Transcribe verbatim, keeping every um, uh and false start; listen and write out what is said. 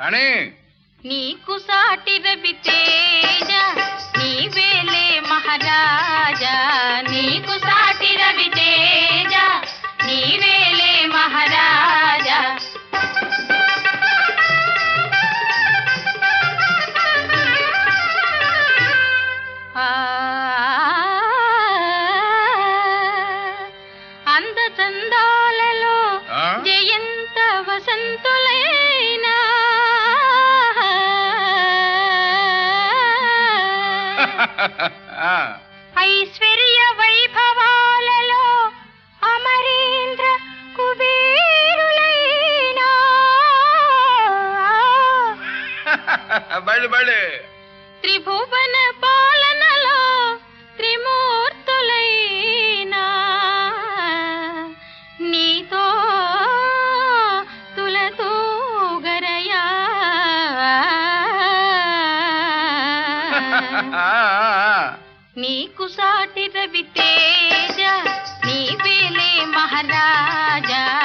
రాణి నీకు సాటి రవి తేజ నీవేలే మహారాజా నీకు సాటి రవి తేజ నీవేలే మహారాజా అందచందాలలో జయంత వసంతులైనా ఐశ్వర్య వైభవాలలో అమరేంద్ర కుబేరులైనా బళ్ళు బళ్ళు త్రిభువన పాలనలో త్రిమూర్తులైనా నీతో తులతూగరయా నీకు సాటి రవి తేజ నీవేలే మహారాజా